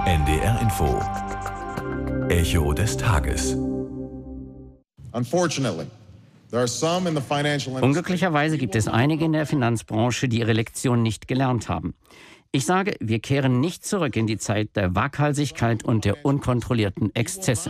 NDR Info. Echo des Tages. Unglücklicherweise gibt es einige in der Finanzbranche, die ihre Lektion nicht gelernt haben. Ich sage, wir kehren nicht zurück in die Zeit der Waghalsigkeit und der unkontrollierten Exzesse.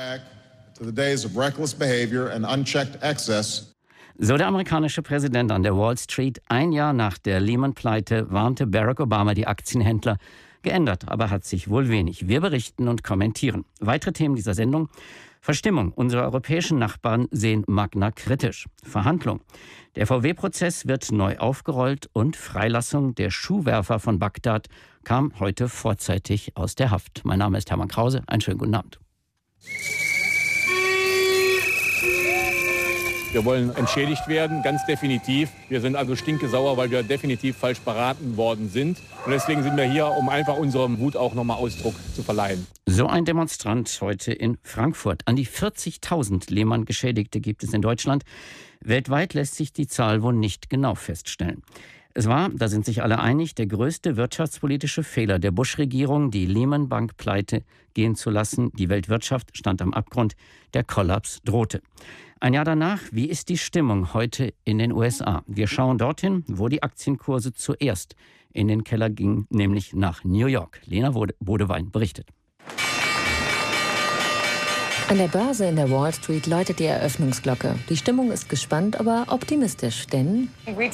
So der amerikanische Präsident an der Wall Street. Ein Jahr nach der Lehman-Pleite warnte Barack Obama die Aktienhändler. Geändert aber hat sich wohl wenig. Wir berichten und kommentieren. Weitere Themen dieser Sendung: Verstimmung. Unsere europäischen Nachbarn sehen Magna kritisch. Verhandlung. Der VW-Prozess wird neu aufgerollt und Freilassung der Schuhwerfer von Bagdad kam heute vorzeitig aus der Haft. Mein Name ist Hermann Krause. Einen schönen guten Abend. Wir wollen entschädigt werden, ganz definitiv. Wir sind also stinkesauer, weil wir definitiv falsch beraten worden sind. Und deswegen sind wir hier, um einfach unserem Wut auch nochmal Ausdruck zu verleihen. So ein Demonstrant heute in Frankfurt. An die 40.000 Lehman-Geschädigte gibt es in Deutschland. Weltweit lässt sich die Zahl wohl nicht genau feststellen. Es war, da sind sich alle einig, der größte wirtschaftspolitische Fehler der Bush-Regierung, die Lehman-Bank-Pleite gehen zu lassen. Die Weltwirtschaft stand am Abgrund, der Kollaps drohte. Ein Jahr danach, wie ist die Stimmung heute in den USA? Wir schauen dorthin, wo die Aktienkurse zuerst in den Keller gingen, nämlich nach New York. Lena Bodewein berichtet. An der Börse in der Wall Street läutet die Eröffnungsglocke. Die Stimmung ist gespannt, aber optimistisch, denn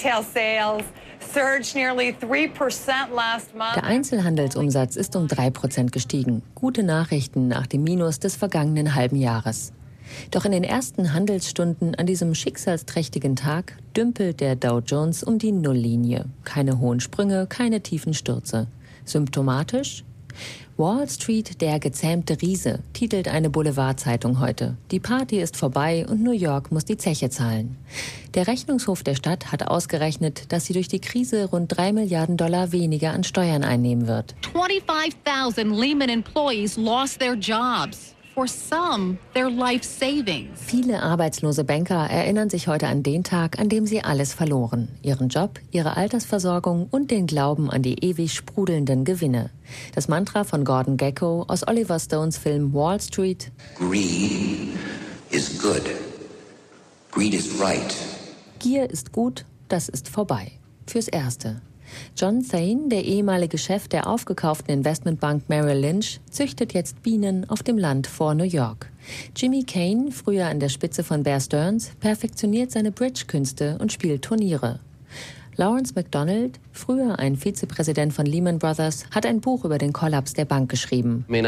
der Einzelhandelsumsatz ist um 3% gestiegen. Gute Nachrichten nach dem Minus des vergangenen halben Jahres. Doch in den ersten Handelsstunden an diesem schicksalsträchtigen Tag dümpelt der Dow Jones um die Nulllinie. Keine hohen Sprünge, keine tiefen Stürze. Symptomatisch? Wall Street, der gezähmte Riese, titelt eine Boulevardzeitung heute. Die Party ist vorbei und New York muss die Zeche zahlen. Der Rechnungshof der Stadt hat ausgerechnet, dass sie durch die Krise rund $3 Milliarden weniger an Steuern einnehmen wird. 25,000 Lehman employees lost their jobs. For some, their life savings. Viele arbeitslose Banker erinnern sich heute an den Tag, an dem sie alles verloren. Ihren Job, ihre Altersversorgung und den Glauben an die ewig sprudelnden Gewinne. Das Mantra von Gordon Gekko aus Oliver Stones Film Wall Street: Greed is good. Greed is right. Gier ist gut, das ist vorbei. Fürs Erste. John Thane, der ehemalige Chef der aufgekauften Investmentbank Merrill Lynch, züchtet jetzt Bienen auf dem Land vor New York. Jimmy Kane, früher an der Spitze von Bear Stearns, perfektioniert seine Bridge-Künste und spielt Turniere. Lawrence McDonald, früher ein Vizepräsident von Lehman Brothers, hat ein Buch über den Kollaps der Bank geschrieben. Er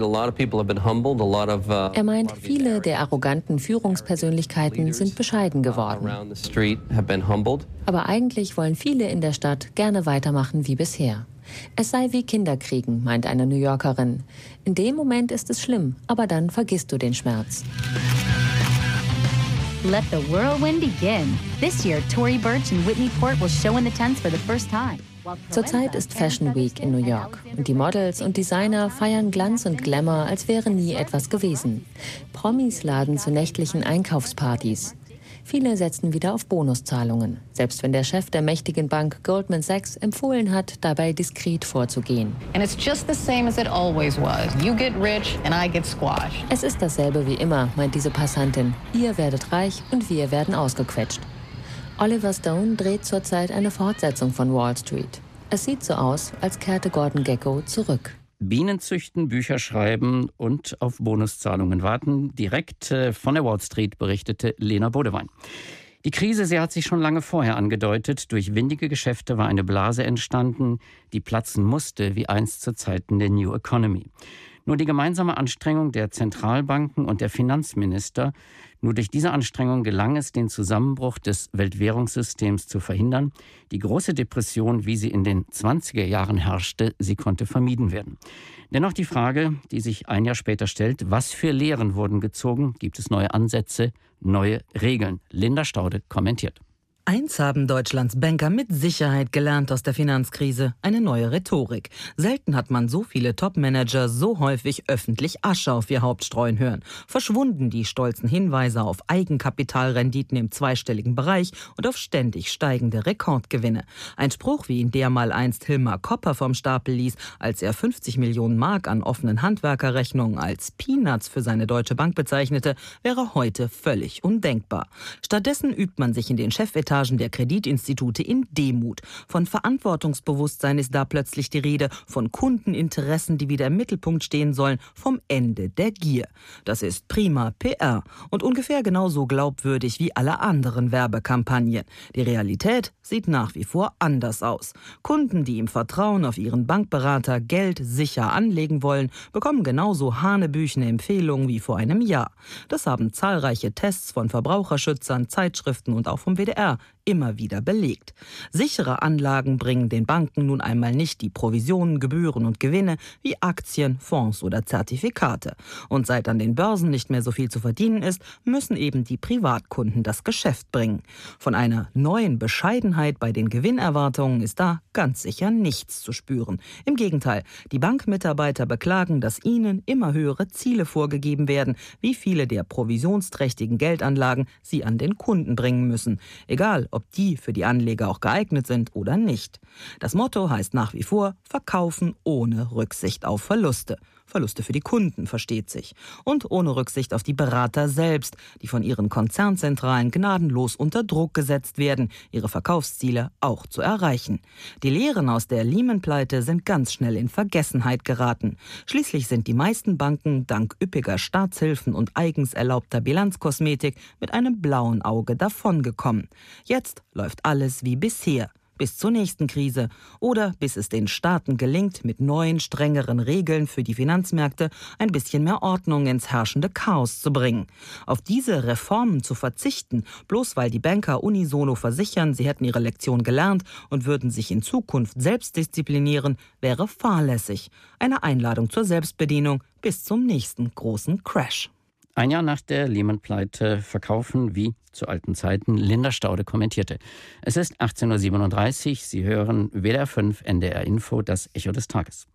meint, viele der arroganten Führungspersönlichkeiten sind bescheiden geworden. Aber eigentlich wollen viele in der Stadt gerne weitermachen wie bisher. Es sei wie Kinderkriegen, meint eine New Yorkerin. In dem Moment ist es schlimm, aber dann vergisst du den Schmerz. Let the whirlwind begin. This year, Tory Burch and Whitney Port will show in the tents for the first time. Zurzeit ist Fashion Week in New York und die Models und Designer feiern Glanz und Glamour, als wäre nie etwas gewesen. Promis laden zu nächtlichen Einkaufspartys. Viele setzen wieder auf Bonuszahlungen, selbst wenn der Chef der mächtigen Bank Goldman Sachs empfohlen hat, dabei diskret vorzugehen. Es ist dasselbe wie immer, meint diese Passantin. Ihr werdet reich und wir werden ausgequetscht. Oliver Stone dreht zurzeit eine Fortsetzung von Wall Street. Es sieht so aus, als kehrte Gordon Gekko zurück. Bienen züchten, Bücher schreiben und auf Bonuszahlungen warten. Direkt von der Wall Street berichtete Lena Bodewein. Die Krise, sie hat sich schon lange vorher angedeutet. Durch windige Geschäfte war eine Blase entstanden, die platzen musste, wie einst zu Zeiten der New Economy. Nur die gemeinsame Anstrengung der Zentralbanken und der Finanzminister, nur durch diese Anstrengung gelang es, den Zusammenbruch des Weltwährungssystems zu verhindern. Die große Depression, wie sie in den 20er Jahren herrschte, sie konnte vermieden werden. Dennoch die Frage, die sich ein Jahr später stellt: Was für Lehren wurden gezogen? Gibt es neue Ansätze, neue Regeln? Linda Staude kommentiert. Eins haben Deutschlands Banker mit Sicherheit gelernt aus der Finanzkrise: eine neue Rhetorik. Selten hat man so viele Top-Manager so häufig öffentlich Asche auf ihr Haupt streuen hören. Verschwunden die stolzen Hinweise auf Eigenkapitalrenditen im zweistelligen Bereich und auf ständig steigende Rekordgewinne. Ein Spruch, wie ihn der mal einst Hilmar Kopper vom Stapel ließ, als er 50 Millionen Mark an offenen Handwerkerrechnungen als Peanuts für seine Deutsche Bank bezeichnete, wäre heute völlig undenkbar. Stattdessen übt man sich in den Chefetagen der Kreditinstitute in Demut. Von Verantwortungsbewusstsein ist da plötzlich die Rede, von Kundeninteressen, die wieder im Mittelpunkt stehen sollen, vom Ende der Gier. Das ist prima PR und ungefähr genauso glaubwürdig wie alle anderen Werbekampagnen. Die Realität sieht nach wie vor anders aus. Kunden, die im Vertrauen auf ihren Bankberater Geld sicher anlegen wollen, bekommen genauso hanebüchene Empfehlungen wie vor einem Jahr. Das haben zahlreiche Tests von Verbraucherschützern, Zeitschriften und auch vom WDR immer wieder belegt. Sichere Anlagen bringen den Banken nun einmal nicht die Provisionen, Gebühren und Gewinne wie Aktien, Fonds oder Zertifikate. Und seit an den Börsen nicht mehr so viel zu verdienen ist, müssen eben die Privatkunden das Geschäft bringen. Von einer neuen Bescheidenheit bei den Gewinnerwartungen ist da ganz sicher nichts zu spüren. Im Gegenteil, die Bankmitarbeiter beklagen, dass ihnen immer höhere Ziele vorgegeben werden, wie viele der provisionsträchtigen Geldanlagen sie an den Kunden bringen müssen. Egal, ob die für die Anleger auch geeignet sind oder nicht. Das Motto heißt nach wie vor: Verkaufen ohne Rücksicht auf Verluste. Verluste für die Kunden, versteht sich. Und ohne Rücksicht auf die Berater selbst, die von ihren Konzernzentralen gnadenlos unter Druck gesetzt werden, ihre Verkaufsziele auch zu erreichen. Die Lehren aus der Lehman-Pleite sind ganz schnell in Vergessenheit geraten. Schließlich sind die meisten Banken dank üppiger Staatshilfen und eigens erlaubter Bilanzkosmetik mit einem blauen Auge davongekommen. Jetzt läuft alles wie bisher. Bis zur nächsten Krise oder bis es den Staaten gelingt, mit neuen, strengeren Regeln für die Finanzmärkte ein bisschen mehr Ordnung ins herrschende Chaos zu bringen. Auf diese Reformen zu verzichten, bloß weil die Banker unisono versichern, sie hätten ihre Lektion gelernt und würden sich in Zukunft selbst disziplinieren, wäre fahrlässig. Eine Einladung zur Selbstbedienung bis zum nächsten großen Crash. Ein Jahr nach der Lehman-Pleite verkaufen wie zu alten Zeiten. Linda Staude kommentierte. Es ist 18:37 Uhr. Sie hören WDR 5 NDR Info, das Echo des Tages.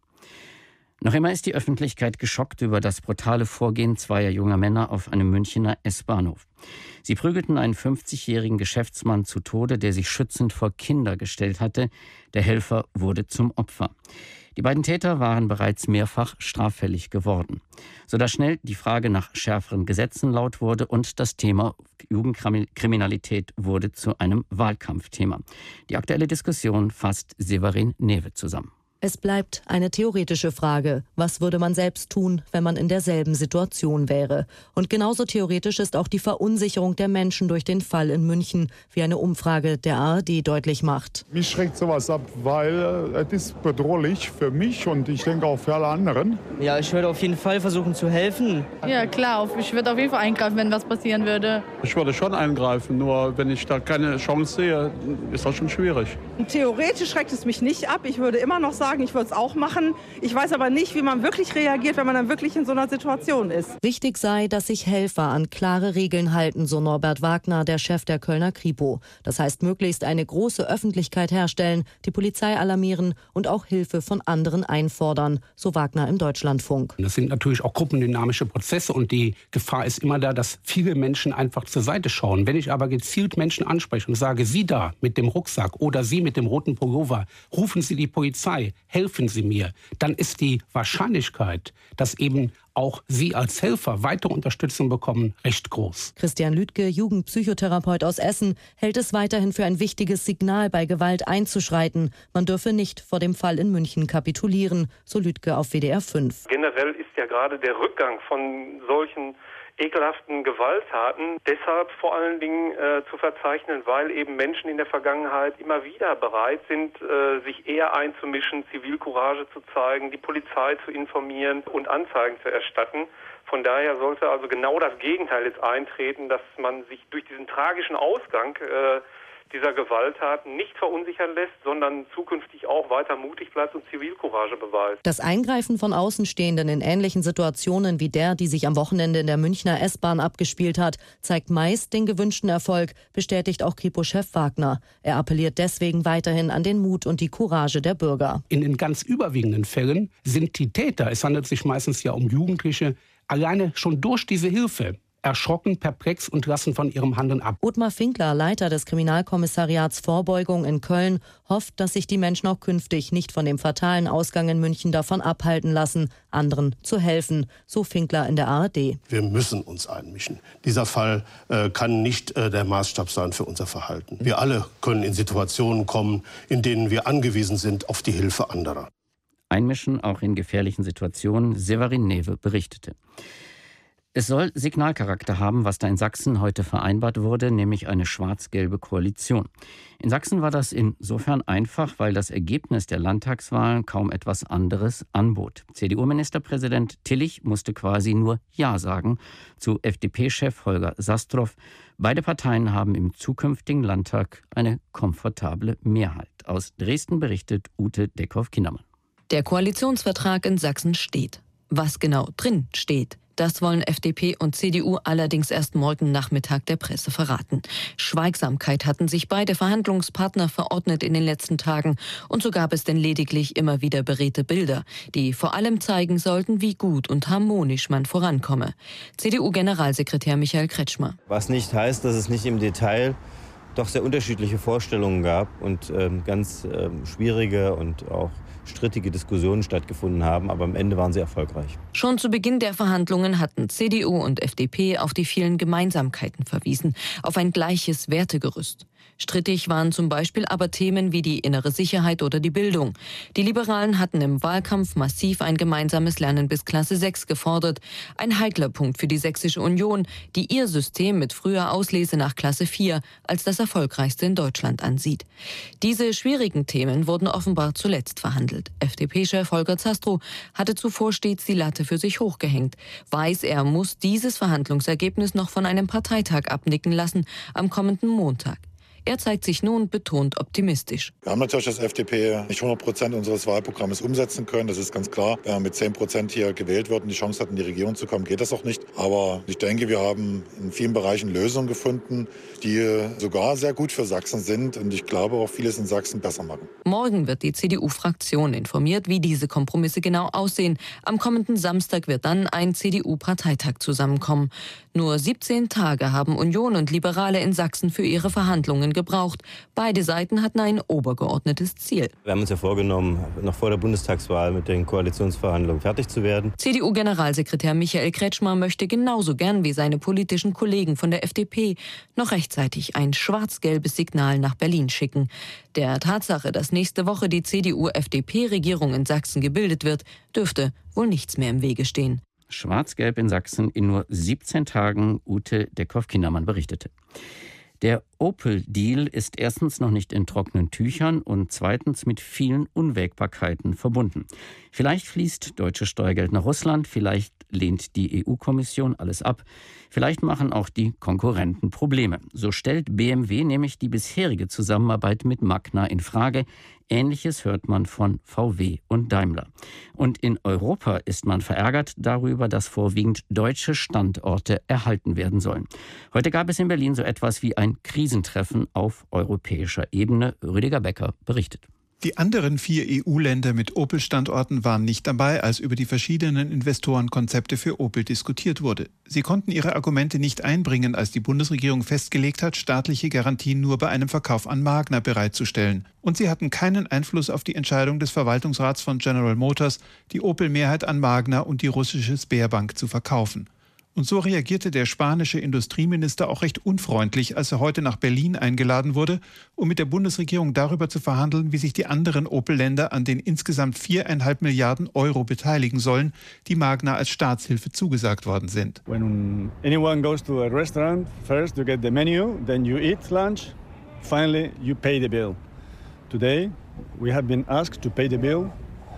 Noch immer ist die Öffentlichkeit geschockt über das brutale Vorgehen zweier junger Männer auf einem Münchner S-Bahnhof. Sie prügelten einen 50-jährigen Geschäftsmann zu Tode, der sich schützend vor Kinder gestellt hatte. Der Helfer wurde zum Opfer. Die beiden Täter waren bereits mehrfach straffällig geworden, sodass schnell die Frage nach schärferen Gesetzen laut wurde und das Thema Jugendkriminalität wurde zu einem Wahlkampfthema. Die aktuelle Diskussion fasst Severin Newe zusammen. Es bleibt eine theoretische Frage. Was würde man selbst tun, wenn man in derselben Situation wäre? Und genauso theoretisch ist auch die Verunsicherung der Menschen durch den Fall in München, wie eine Umfrage der ARD deutlich macht. Mich schreckt sowas ab, weil es ist bedrohlich für mich und ich denke auch für alle anderen. Ja, ich würde auf jeden Fall versuchen zu helfen. Ja klar, ich würde auf jeden Fall eingreifen, wenn was passieren würde. Ich würde schon eingreifen, nur wenn ich da keine Chance sehe, ist das schon schwierig. Theoretisch schreckt es mich nicht ab. Ich würde immer noch sagen, ich würde es auch machen. Ich weiß aber nicht, wie man wirklich reagiert, wenn man dann wirklich in so einer Situation ist. Wichtig sei, dass sich Helfer an klare Regeln halten, so Norbert Wagner, der Chef der Kölner Kripo. Das heißt, möglichst eine große Öffentlichkeit herstellen, die Polizei alarmieren und auch Hilfe von anderen einfordern, so Wagner im Deutschlandfunk. Das sind natürlich auch gruppendynamische Prozesse und die Gefahr ist immer da, dass viele Menschen einfach zur Seite schauen. Wenn ich aber gezielt Menschen anspreche und sage, Sie da mit dem Rucksack oder Sie mit dem roten Pullover, rufen Sie die Polizei, helfen Sie mir, dann ist die Wahrscheinlichkeit, dass eben auch Sie als Helfer weitere Unterstützung bekommen, recht groß. Christian Lüdke, Jugendpsychotherapeut aus Essen, hält es weiterhin für ein wichtiges Signal, bei Gewalt einzuschreiten. Man dürfe nicht vor dem Fall in München kapitulieren, so Lüdke auf WDR 5. Generell ist ja gerade der Rückgang von solchen ekelhaften Gewalttaten deshalb vor allen Dingen zu verzeichnen, weil eben Menschen in der Vergangenheit immer wieder bereit sind, sich eher einzumischen, Zivilcourage zu zeigen, die Polizei zu informieren und Anzeigen zu erstatten. Von daher sollte also genau das Gegenteil jetzt eintreten, dass man sich durch diesen tragischen Ausgang dieser Gewalttaten nicht verunsichern lässt, sondern zukünftig auch weiter mutig bleibt und Zivilcourage beweist. Das Eingreifen von Außenstehenden in ähnlichen Situationen wie der, die sich am Wochenende in der Münchner S-Bahn abgespielt hat, zeigt meist den gewünschten Erfolg, bestätigt auch Kripo-Chef Wagner. Er appelliert deswegen weiterhin an den Mut und die Courage der Bürger. In den ganz überwiegenden Fällen sind die Täter, es handelt sich meistens ja um Jugendliche, alleine schon durch diese Hilfe erschrocken, perplex und lassen von ihrem Handeln ab. Ottmar Finkler, Leiter des Kriminalkommissariats Vorbeugung in Köln, hofft, dass sich die Menschen auch künftig nicht von dem fatalen Ausgang in München davon abhalten lassen, anderen zu helfen. So Finkler in der ARD. Wir müssen uns einmischen. Dieser Fall kann nicht der Maßstab sein für unser Verhalten. Wir alle können in Situationen kommen, in denen wir angewiesen sind auf die Hilfe anderer. Einmischen auch in gefährlichen Situationen, Severin Newe berichtete. Es soll Signalcharakter haben, was da in Sachsen heute vereinbart wurde, nämlich eine schwarz-gelbe Koalition. In Sachsen war das insofern einfach, weil das Ergebnis der Landtagswahlen kaum etwas anderes anbot. CDU-Ministerpräsident Tillich musste quasi nur Ja sagen zu FDP-Chef Holger Sastrow. Beide Parteien haben im zukünftigen Landtag eine komfortable Mehrheit. Aus Dresden berichtet Ute Deckhoff-Kindermann. Der Koalitionsvertrag in Sachsen steht. Was genau drin steht, das wollen FDP und CDU allerdings erst morgen Nachmittag der Presse verraten. Schweigsamkeit hatten sich beide Verhandlungspartner verordnet in den letzten Tagen. Und so gab es denn lediglich immer wieder beredte Bilder, die vor allem zeigen sollten, wie gut und harmonisch man vorankomme. CDU-Generalsekretär Michael Kretschmer. Was nicht heißt, dass es nicht im Detail doch sehr unterschiedliche Vorstellungen gab und ganz schwierige und auch strittige Diskussionen stattgefunden haben, aber am Ende waren sie erfolgreich. Schon zu Beginn der Verhandlungen hatten CDU und FDP auf die vielen Gemeinsamkeiten verwiesen, auf ein gleiches Wertegerüst. Strittig waren zum Beispiel aber Themen wie die innere Sicherheit oder die Bildung. Die Liberalen hatten im Wahlkampf massiv ein gemeinsames Lernen bis Klasse 6 gefordert. Ein heikler Punkt für die Sächsische Union, die ihr System mit früher Auslese nach Klasse 4 als das erfolgreichste in Deutschland ansieht. Diese schwierigen Themen wurden offenbar zuletzt verhandelt. FDP-Chef Holger Zastrow hatte zuvor stets die Latte für sich hochgehängt. Weiß, er muss dieses Verhandlungsergebnis noch von einem Parteitag abnicken lassen am kommenden Montag. Er zeigt sich nun betont optimistisch. Wir haben natürlich als FDP nicht 100% unseres Wahlprogramms umsetzen können. Das ist ganz klar. Wenn man mit 10% hier gewählt wird und die Chance hat, in die Regierung zu kommen, geht das auch nicht. Aber ich denke, wir haben in vielen Bereichen Lösungen gefunden, die sogar sehr gut für Sachsen sind. Und ich glaube auch vieles in Sachsen besser machen. Morgen wird die CDU-Fraktion informiert, wie diese Kompromisse genau aussehen. Am kommenden Samstag wird dann ein CDU-Parteitag zusammenkommen. Nur 17 Tage haben Union und Liberale in Sachsen für ihre Verhandlungen gebraucht. Beide Seiten hatten ein obergeordnetes Ziel. Wir haben uns ja vorgenommen, noch vor der Bundestagswahl mit den Koalitionsverhandlungen fertig zu werden. CDU-Generalsekretär Michael Kretschmer möchte genauso gern wie seine politischen Kollegen von der FDP noch rechtzeitig ein schwarz-gelbes Signal nach Berlin schicken. Der Tatsache, dass nächste Woche die CDU-FDP-Regierung in Sachsen gebildet wird, dürfte wohl nichts mehr im Wege stehen. Schwarz-Gelb in Sachsen in nur 17 Tagen, Ute Deckhoff-Kindermann berichtete. Der Opel-Deal ist erstens noch nicht in trockenen Tüchern und zweitens mit vielen Unwägbarkeiten verbunden. Vielleicht fließt deutsches Steuergeld nach Russland, vielleicht lehnt die EU-Kommission alles ab, vielleicht machen auch die Konkurrenten Probleme. So stellt BMW nämlich die bisherige Zusammenarbeit mit Magna in Frage. Ähnliches hört man von VW und Daimler. Und in Europa ist man verärgert darüber, dass vorwiegend deutsche Standorte erhalten werden sollen. Heute gab es in Berlin so etwas wie ein Krisentreffen auf europäischer Ebene. Rüdiger Becker berichtet. Die anderen 4 EU-Länder mit Opel-Standorten waren nicht dabei, als über die verschiedenen Investorenkonzepte für Opel diskutiert wurde. Sie konnten ihre Argumente nicht einbringen, als die Bundesregierung festgelegt hat, staatliche Garantien nur bei einem Verkauf an Magna bereitzustellen. Und sie hatten keinen Einfluss auf die Entscheidung des Verwaltungsrats von General Motors, die Opel-Mehrheit an Magna und die russische Sberbank zu verkaufen. Und so reagierte der spanische Industrieminister auch recht unfreundlich, als er heute nach Berlin eingeladen wurde, um mit der Bundesregierung darüber zu verhandeln, wie sich die anderen Opel-Länder an den insgesamt 4,5 Milliarden Euro beteiligen sollen, die Magna als Staatshilfe zugesagt worden sind. When anyone goes to a restaurant, first you get the menu, then you eat lunch, finally you pay the bill. Today we have been asked to pay the bill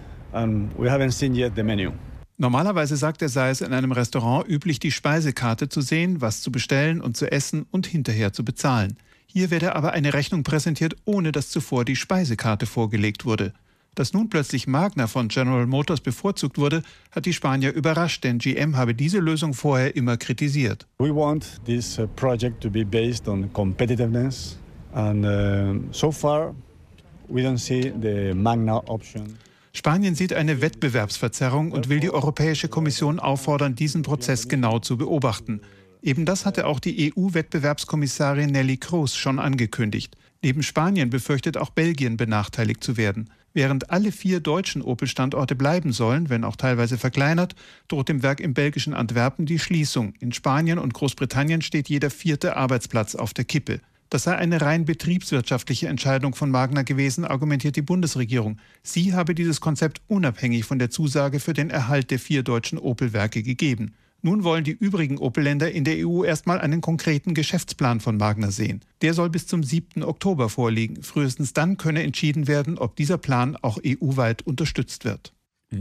and we haven't seen yet the menu. Normalerweise, sagt er, sei es in einem Restaurant üblich, die Speisekarte zu sehen, was zu bestellen und zu essen und hinterher zu bezahlen. Hier werde aber eine Rechnung präsentiert, ohne dass zuvor die Speisekarte vorgelegt wurde. Dass nun plötzlich Magna von General Motors bevorzugt wurde, hat die Spanier überrascht, denn GM habe diese Lösung vorher immer kritisiert. We want this project to be based on competitiveness and so far we don't see the Magna option. Spanien sieht eine Wettbewerbsverzerrung und will die Europäische Kommission auffordern, diesen Prozess genau zu beobachten. Eben das hatte auch die EU-Wettbewerbskommissarin Neelie Kroes schon angekündigt. Neben Spanien befürchtet auch Belgien benachteiligt zu werden. Während alle 4 deutschen Opel-Standorte bleiben sollen, wenn auch teilweise verkleinert, droht dem Werk im belgischen Antwerpen die Schließung. In Spanien und Großbritannien steht jeder 4. Arbeitsplatz auf der Kippe. Das sei eine rein betriebswirtschaftliche Entscheidung von Magna gewesen, argumentiert die Bundesregierung. Sie habe dieses Konzept unabhängig von der Zusage für den Erhalt der 4 deutschen Opel-Werke gegeben. Nun wollen die übrigen Opel-Länder in der EU erstmal einen konkreten Geschäftsplan von Magna sehen. Der soll bis zum 7. Oktober vorliegen. Frühestens dann könne entschieden werden, ob dieser Plan auch EU-weit unterstützt wird.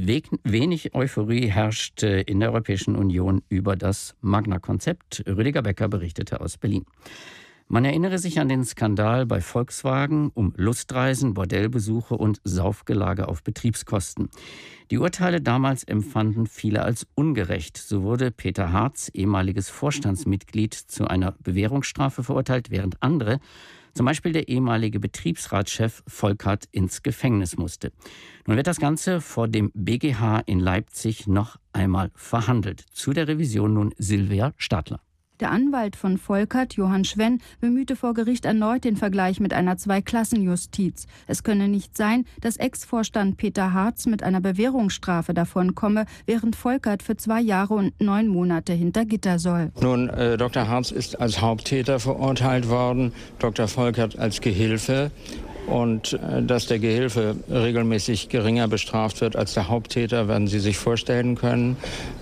Wenig Euphorie herrscht in der Europäischen Union über das Magna-Konzept. Rüdiger Becker berichtete aus Berlin. Man erinnere sich an den Skandal bei Volkswagen um Lustreisen, Bordellbesuche und Saufgelage auf Betriebskosten. Die Urteile damals empfanden viele als ungerecht. So wurde Peter Hartz, ehemaliges Vorstandsmitglied, zu einer Bewährungsstrafe verurteilt, während andere, zum Beispiel der ehemalige Betriebsratschef Volkert, ins Gefängnis musste. Nun wird das Ganze vor dem BGH in Leipzig noch einmal verhandelt. Zu der Revision nun Silvia Stadler. Der Anwalt von Volkert, Johann Schwenn, bemühte vor Gericht erneut den Vergleich mit einer Zweiklassenjustiz. Es könne nicht sein, dass Ex-Vorstand Peter Hartz mit einer Bewährungsstrafe davonkomme, während Volkert für 2 Jahre und 9 Monate hinter Gitter soll. Nun, Dr. Hartz ist als Haupttäter verurteilt worden, Dr. Volkert als Gehilfe. Und dass der Gehilfe regelmäßig geringer bestraft wird als der Haupttäter, werden Sie sich vorstellen können.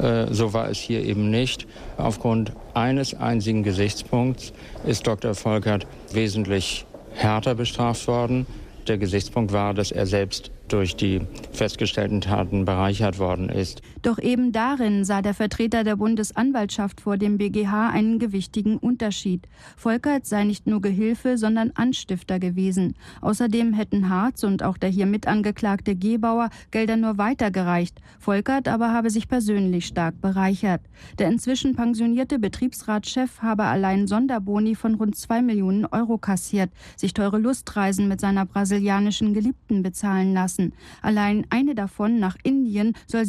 So war es hier eben nicht. Aufgrund eines einzigen Gesichtspunkts ist Dr. Volkert wesentlich härter bestraft worden. Der Gesichtspunkt war, dass er selbst durch die festgestellten Taten bereichert worden ist. Doch eben darin sah der Vertreter der Bundesanwaltschaft vor dem BGH einen gewichtigen Unterschied. Volkert sei nicht nur Gehilfe, sondern Anstifter gewesen. Außerdem hätten Hartz und auch der hier mitangeklagte Gebauer Gelder nur weitergereicht. Volkert aber habe sich persönlich stark bereichert. Der inzwischen pensionierte Betriebsratschef habe allein Sonderboni von rund 2 Millionen Euro kassiert, sich teure Lustreisen mit seiner brasilianischen Geliebten bezahlen lassen. Allein eine davon nach Indien soll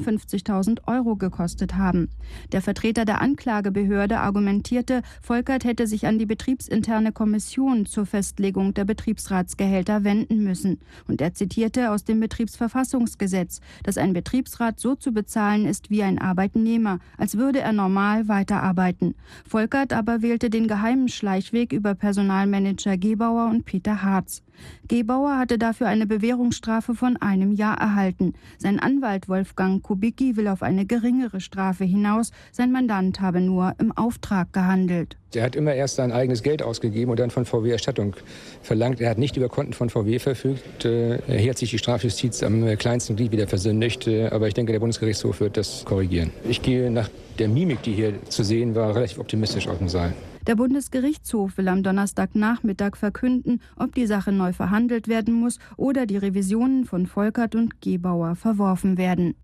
57.000 Euro gekostet haben. Der Vertreter der Anklagebehörde argumentierte, Volkert hätte sich an die betriebsinterne Kommission zur Festlegung der Betriebsratsgehälter wenden müssen. Und er zitierte aus dem Betriebsverfassungsgesetz, dass ein Betriebsrat so zu bezahlen ist wie ein Arbeitnehmer, als würde er normal weiterarbeiten. Volkert aber wählte den geheimen Schleichweg über Personalmanager Gebauer und Peter Hartz. Gebauer hatte dafür eine Bewährungsstrafe von 1 Jahr erhalten. Sein Anwalt Wolfgang Kubicki will auf eine geringere Strafe hinaus. Sein Mandant habe nur im Auftrag gehandelt. Er hat immer erst sein eigenes Geld ausgegeben und dann von VW Erstattung verlangt. Er hat nicht über Konten von VW verfügt. Hier hat sich die Strafjustiz am kleinsten Glied wieder versündigt. Aber ich denke, der Bundesgerichtshof wird das korrigieren. Ich gehe nach der Mimik, die hier zu sehen war, relativ optimistisch aus dem Saal. Der Bundesgerichtshof will am Donnerstagnachmittag verkünden, ob die Sache neu verhandelt werden muss oder die Revisionen von Volkert und Gebauer verworfen werden.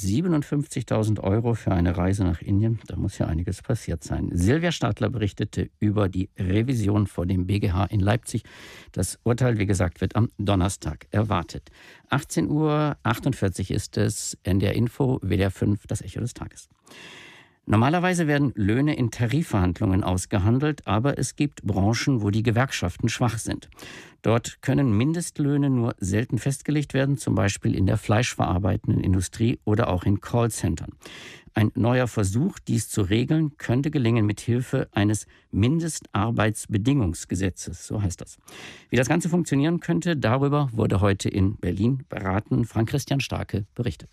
57.000 Euro für eine Reise nach Indien, da muss ja einiges passiert sein. Silvia Stadler berichtete über die Revision vor dem BGH in Leipzig. Das Urteil, wie gesagt, wird am Donnerstag erwartet. 18:48 Uhr ist es, NDR Info, WDR 5, das Echo des Tages. Normalerweise werden Löhne in Tarifverhandlungen ausgehandelt, aber es gibt Branchen, wo die Gewerkschaften schwach sind. Dort können Mindestlöhne nur selten festgelegt werden, zum Beispiel in der fleischverarbeitenden Industrie oder auch in Callcentern. Ein neuer Versuch, dies zu regeln, könnte gelingen mit Hilfe eines Mindestarbeitsbedingungsgesetzes, so heißt das. Wie das Ganze funktionieren könnte, darüber wurde heute in Berlin beraten. Frank-Christian Starke berichtet.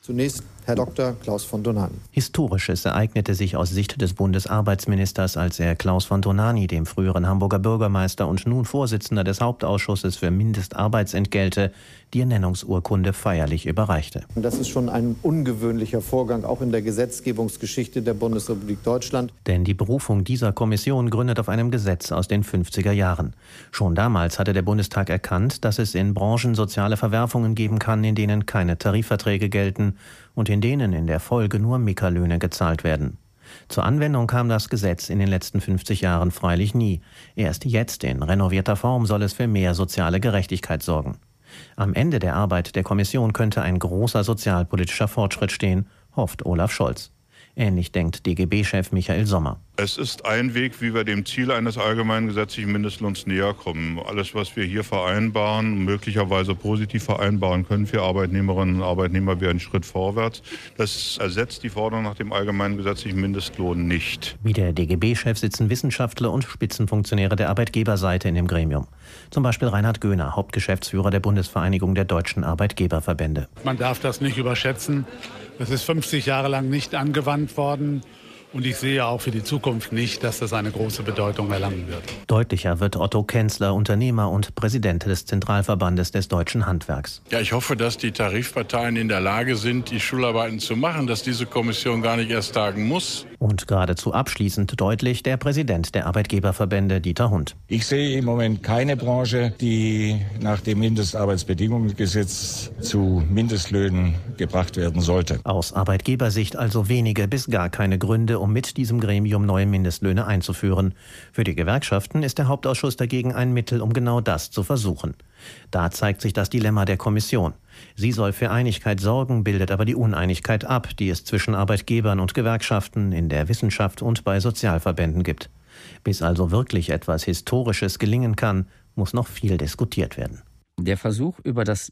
Zunächst Herr Dr. Klaus von Dohnanyi. Historisches ereignete sich aus Sicht des Bundesarbeitsministers, als er Klaus von Dohnanyi, dem früheren Hamburger Bürgermeister und nun Vorsitzender des Hauptausschusses für Mindestarbeitsentgelte, die Ernennungsurkunde feierlich überreichte. Das ist schon ein ungewöhnlicher Vorgang, auch in der Gesetzgebungsgeschichte der Bundesrepublik Deutschland. Denn die Berufung dieser Kommission gründet auf einem Gesetz aus den 50er Jahren. Schon damals hatte der Bundestag erkannt, dass es in Branchen soziale Verwerfungen geben kann, in denen keine Tarifverträge gelten und in denen in der Folge nur Mickerlöhne gezahlt werden. Zur Anwendung kam das Gesetz in den letzten 50 Jahren freilich nie. Erst jetzt in renovierter Form soll es für mehr soziale Gerechtigkeit sorgen. Am Ende der Arbeit der Kommission könnte ein großer sozialpolitischer Fortschritt stehen, hofft Olaf Scholz. Ähnlich denkt DGB-Chef Michael Sommer. Es ist ein Weg, wie wir dem Ziel eines allgemeinen gesetzlichen Mindestlohns näher kommen. Alles, was wir hier vereinbaren, möglicherweise positiv vereinbaren können für Arbeitnehmerinnen und Arbeitnehmer, wäre ein Schritt vorwärts. Das ersetzt die Forderung nach dem allgemeinen gesetzlichen Mindestlohn nicht. Wie der DGB-Chef sitzen Wissenschaftler und Spitzenfunktionäre der Arbeitgeberseite in dem Gremium. Zum Beispiel Reinhard Göhner, Hauptgeschäftsführer der Bundesvereinigung der deutschen Arbeitgeberverbände. Man darf das nicht überschätzen. Das ist 50 Jahre lang nicht angewandt worden. Und ich sehe auch für die Zukunft nicht, dass das eine große Bedeutung erlangen wird. Deutlicher wird Otto Kenzler, Unternehmer und Präsident des Zentralverbandes des deutschen Handwerks. Ja, ich hoffe, dass die Tarifparteien in der Lage sind, die Schularbeiten zu machen, dass diese Kommission gar nicht erst tagen muss. Und geradezu abschließend deutlich der Präsident der Arbeitgeberverbände, Dieter Hund. Ich sehe im Moment keine Branche, die nach dem Mindestarbeitsbedingungsgesetz zu Mindestlöhnen gebracht werden sollte. Aus Arbeitgebersicht also wenige bis gar keine Gründe, um mit diesem Gremium neue Mindestlöhne einzuführen. Für die Gewerkschaften ist der Hauptausschuss dagegen ein Mittel, um genau das zu versuchen. Da zeigt sich das Dilemma der Kommission. Sie soll für Einigkeit sorgen, bildet aber die Uneinigkeit ab, die es zwischen Arbeitgebern und Gewerkschaften, in der Wissenschaft und bei Sozialverbänden gibt. Bis also wirklich etwas Historisches gelingen kann, muss noch viel diskutiert werden. Der Versuch, über das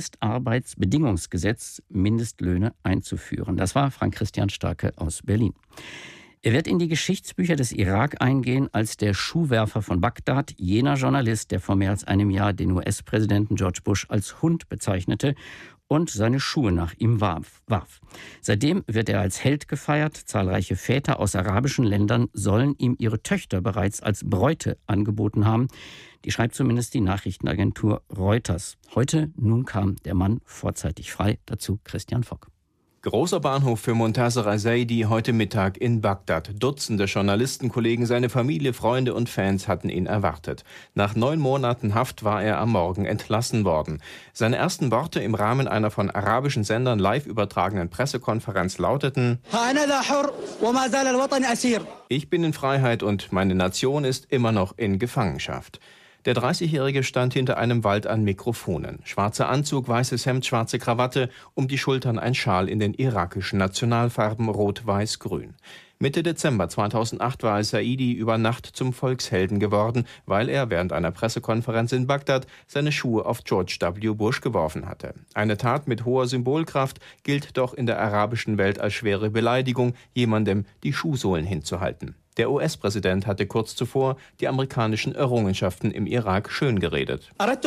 Mindestarbeitsbedingungsgesetz Mindestlöhne einzuführen. Das war Frank-Christian Starke aus Berlin. Er wird in die Geschichtsbücher des Irak eingehen als der Schuhwerfer von Bagdad, jener Journalist, der vor mehr als einem Jahr den US-Präsidenten George Bush als Hund bezeichnete und seine Schuhe nach ihm warf. Seitdem wird er als Held gefeiert. Zahlreiche Väter aus arabischen Ländern sollen ihm ihre Töchter bereits als Bräute angeboten haben. Die schreibt zumindest die Nachrichtenagentur Reuters. Nun kam der Mann vorzeitig frei. Dazu Christian Fock. Großer Bahnhof für Montaser al-Saidi heute Mittag in Bagdad. Dutzende Journalistenkollegen, seine Familie, Freunde und Fans hatten ihn erwartet. Nach 9 Monaten Haft war er am Morgen entlassen worden. Seine ersten Worte im Rahmen einer von arabischen Sendern live übertragenen Pressekonferenz lauteten: Ich bin in Freiheit und meine Nation ist immer noch in Gefangenschaft. Der 30-Jährige stand hinter einem Wald an Mikrofonen. Schwarzer Anzug, weißes Hemd, schwarze Krawatte, um die Schultern ein Schal in den irakischen Nationalfarben Rot-Weiß-Grün. Mitte Dezember 2008 war al-Saidi über Nacht zum Volkshelden geworden, weil er während einer Pressekonferenz in Bagdad seine Schuhe auf George W. Bush geworfen hatte. Eine Tat mit hoher Symbolkraft, gilt doch in der arabischen Welt als schwere Beleidigung, jemandem die Schuhsohlen hinzuhalten. Der US-Präsident hatte kurz zuvor die amerikanischen Errungenschaften im Irak schöngeredet.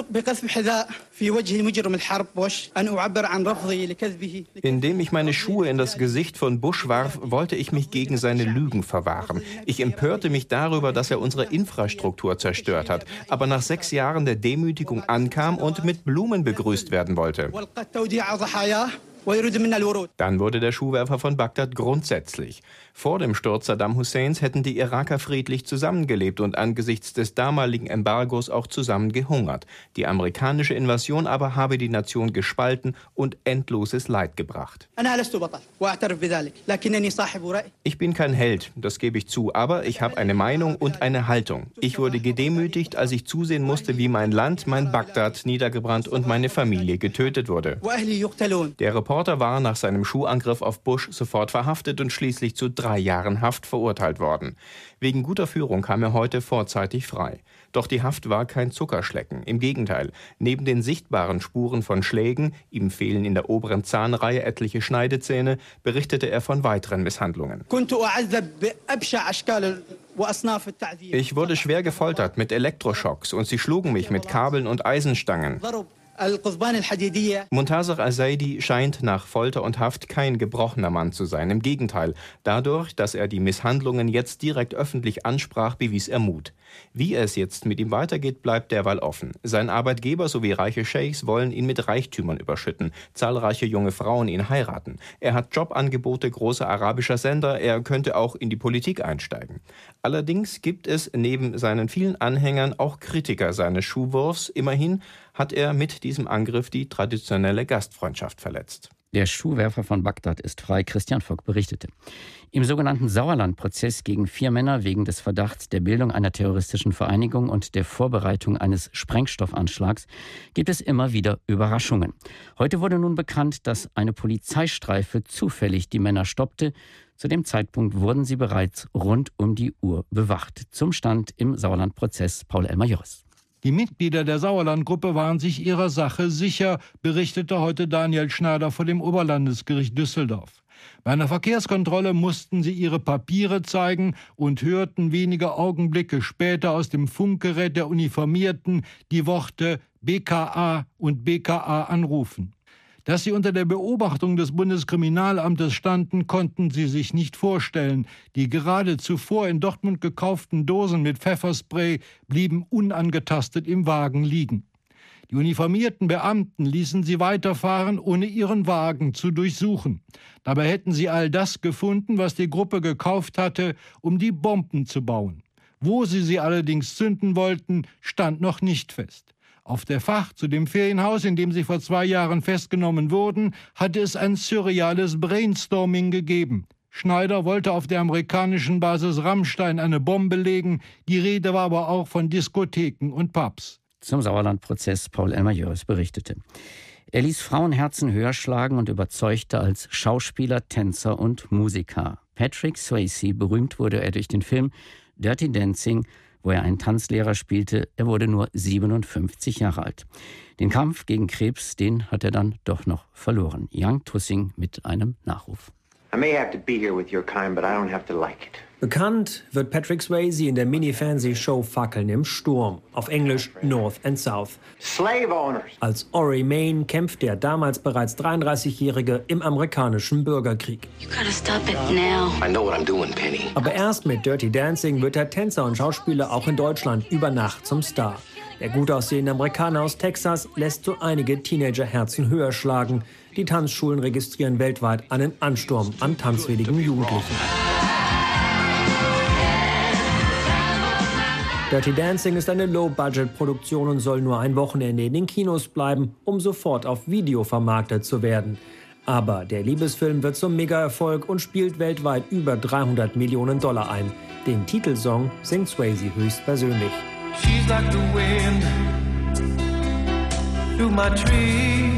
Indem ich meine Schuhe in das Gesicht von Bush warf, wollte ich mich gegen seine Lügen verwahren. Ich empörte mich darüber, dass er unsere Infrastruktur zerstört hat, aber nach 6 Jahren der Demütigung ankam und mit Blumen begrüßt werden wollte. Dann wurde der Schuhwerfer von Bagdad grundsätzlich. Vor dem Sturz Saddam Husseins hätten die Iraker friedlich zusammengelebt und angesichts des damaligen Embargos auch zusammen gehungert. Die amerikanische Invasion aber habe die Nation gespalten und endloses Leid gebracht. Ich bin kein Held, das gebe ich zu, aber ich habe eine Meinung und eine Haltung. Ich wurde gedemütigt, als ich zusehen musste, wie mein Land, mein Bagdad, niedergebrannt und meine Familie getötet wurde. Der Reporter war nach seinem Schuhangriff auf Bush sofort verhaftet und schließlich zu 3 Jahren Haft verurteilt worden. Wegen guter Führung kam er heute vorzeitig frei. Doch die Haft war kein Zuckerschlecken. Im Gegenteil, neben den sichtbaren Spuren von Schlägen, ihm fehlen in der oberen Zahnreihe etliche Schneidezähne, berichtete er von weiteren Misshandlungen. Ich wurde schwer gefoltert mit Elektroschocks und sie schlugen mich mit Kabeln und Eisenstangen. Muntasir al-Zaidi scheint nach Folter und Haft kein gebrochener Mann zu sein. Im Gegenteil, dadurch, dass er die Misshandlungen jetzt direkt öffentlich ansprach, bewies er Mut. Wie es jetzt mit ihm weitergeht, bleibt derweil offen. Sein Arbeitgeber sowie reiche Scheichs wollen ihn mit Reichtümern überschütten. Zahlreiche junge Frauen ihn heiraten. Er hat Jobangebote großer arabischer Sender. Er könnte auch in die Politik einsteigen. Allerdings gibt es neben seinen vielen Anhängern auch Kritiker seines Schuhwurfs. Immerhin hat er mit diesem Angriff die traditionelle Gastfreundschaft verletzt. Der Schuhwerfer von Bagdad ist frei, Christian Vogt berichtete. Im sogenannten Sauerland-Prozess gegen 4 Männer wegen des Verdachts der Bildung einer terroristischen Vereinigung und der Vorbereitung eines Sprengstoffanschlags gibt es immer wieder Überraschungen. Heute wurde nun bekannt, dass eine Polizeistreife zufällig die Männer stoppte. Zu dem Zeitpunkt wurden sie bereits rund um die Uhr bewacht. Zum Stand im Sauerland-Prozess Paul Elmar Joris. Die Mitglieder der Sauerland-Gruppe waren sich ihrer Sache sicher, berichtete heute Daniel Schneider vor dem Oberlandesgericht Düsseldorf. Bei einer Verkehrskontrolle mussten sie ihre Papiere zeigen und hörten wenige Augenblicke später aus dem Funkgerät der Uniformierten die Worte BKA und BKA anrufen. Dass sie unter der Beobachtung des Bundeskriminalamtes standen, konnten sie sich nicht vorstellen. Die gerade zuvor in Dortmund gekauften Dosen mit Pfefferspray blieben unangetastet im Wagen liegen. Die uniformierten Beamten ließen sie weiterfahren, ohne ihren Wagen zu durchsuchen. Dabei hätten sie all das gefunden, was die Gruppe gekauft hatte, um die Bomben zu bauen. Wo sie allerdings zünden wollten, stand noch nicht fest. Auf der Fahrt zu dem Ferienhaus, in dem sie vor 2 Jahren festgenommen wurden, hatte es ein surreales Brainstorming gegeben. Schneider wollte auf der amerikanischen Basis Rammstein eine Bombe legen, die Rede war aber auch von Diskotheken und Pubs. Zum Sauerland-Prozess Paul Elmar Joris berichtete. Er ließ Frauenherzen höher schlagen und überzeugte als Schauspieler, Tänzer und Musiker. Patrick Swayze, berühmt wurde er durch den Film Dirty Dancing, wo er einen Tanzlehrer spielte. Er wurde nur 57 Jahre alt. Den Kampf gegen Krebs, den hat er dann doch noch verloren. Young Tussing mit einem Nachruf. I may have to be here with your kind, but I don't have to like it. Bekannt wird Patrick Swayze in der Mini-Fernsehshow Fackeln im Sturm, auf Englisch North and South. Slave owners. Als Ori Main kämpft der damals bereits 33-Jährige im amerikanischen Bürgerkrieg. You gotta stop it now. I know what I'm doing, Penny. Aber erst mit Dirty Dancing wird der Tänzer und Schauspieler auch in Deutschland über Nacht zum Star. Der gut aussehende Amerikaner aus Texas lässt so einige Teenagerherzen höher schlagen. Die Tanzschulen registrieren weltweit einen Ansturm an tanzwilligen Jugendlichen. Dirty Dancing ist eine Low-Budget-Produktion und soll nur ein Wochenende in den Kinos bleiben, um sofort auf Video vermarktet zu werden. Aber der Liebesfilm wird zum Mega-Erfolg und spielt weltweit über $300 Millionen ein. Den Titelsong singt Swayze höchstpersönlich. She's like the wind through my tree.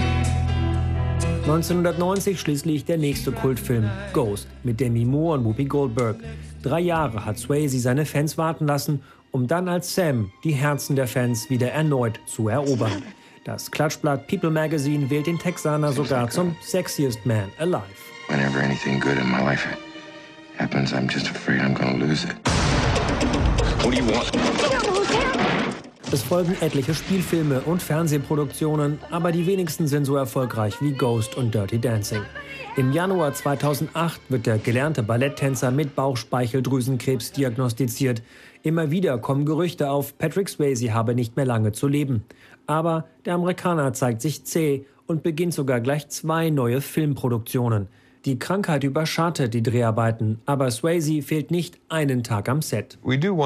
1990 schließlich der nächste Kultfilm, Ghost, mit Demi Moore und Whoopi Goldberg. 3 Jahre hat Swayze seine Fans warten lassen, um dann als Sam die Herzen der Fans wieder erneut zu erobern. Das Klatschblatt People Magazine wählt den Texaner sogar zum Sexiest Man Alive. Whenever anything good in my life happens, I'm just afraid I'm gonna lose it. What do you want? Es folgen etliche Spielfilme und Fernsehproduktionen, aber die wenigsten sind so erfolgreich wie Ghost und Dirty Dancing. Im Januar 2008 wird der gelernte Balletttänzer mit Bauchspeicheldrüsenkrebs diagnostiziert. Immer wieder kommen Gerüchte auf, Patrick Swayze habe nicht mehr lange zu leben. Aber der Amerikaner zeigt sich zäh und beginnt sogar gleich 2 neue Filmproduktionen. Die Krankheit überschattet die Dreharbeiten, aber Swayze fehlt nicht einen Tag am Set.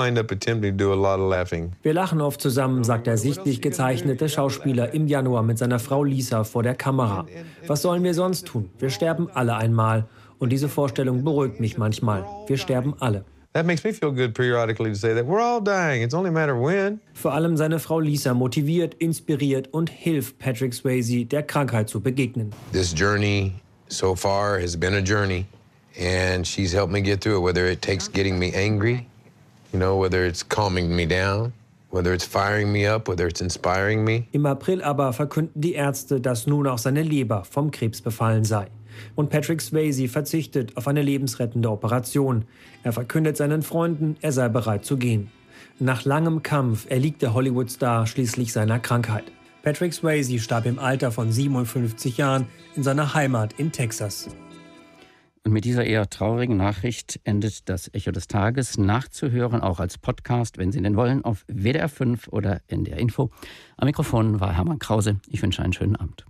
Wir lachen oft zusammen, sagt der sichtlich gezeichnete Schauspieler im Januar mit seiner Frau Lisa vor der Kamera. Was sollen wir sonst tun? Wir sterben alle einmal. Und diese Vorstellung beruhigt mich manchmal. Wir sterben alle. Vor allem seine Frau Lisa motiviert, inspiriert und hilft Patrick Swayze, der Krankheit zu begegnen. This journey so far has been a journey, and she's helped me get through it, whether it takes getting me angry, whether it's calming me down, whether it's firing me up, whether it's inspiring me. Im April aber verkünden die Ärzte, dass nun auch seine Leber vom Krebs befallen sei. Und Patrick Swayze verzichtet auf eine lebensrettende Operation. Er verkündet seinen Freunden, er sei bereit zu gehen. Nach langem Kampf erliegt der Hollywood-Star schließlich seiner Krankheit. Patrick Swayze starb im Alter von 57 Jahren in seiner Heimat in Texas. Und mit dieser eher traurigen Nachricht endet das Echo des Tages. Nachzuhören, auch als Podcast, wenn Sie denn wollen, auf WDR 5 oder NDR Info. Am Mikrofon war Hermann Krause. Ich wünsche einen schönen Abend.